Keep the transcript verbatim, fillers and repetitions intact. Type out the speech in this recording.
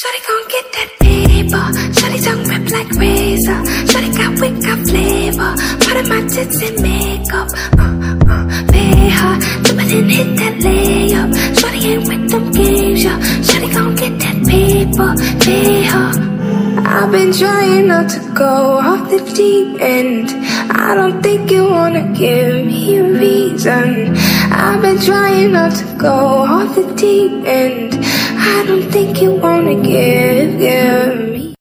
Shawty gon' get that paper. Shawty tongue rip like razor. Shawty got wit, got flavor. Part of my tits and makeup. Uh, uh, pay her. Jump it and hit that layup. Shawty ain't with them games, yeah. Shawty gon' get that paper. Pay her. I've been trying not to go off the deep end. I don't think you wanna give me a reason. I've been trying not to go off the deep end. I don't think you wanna give, give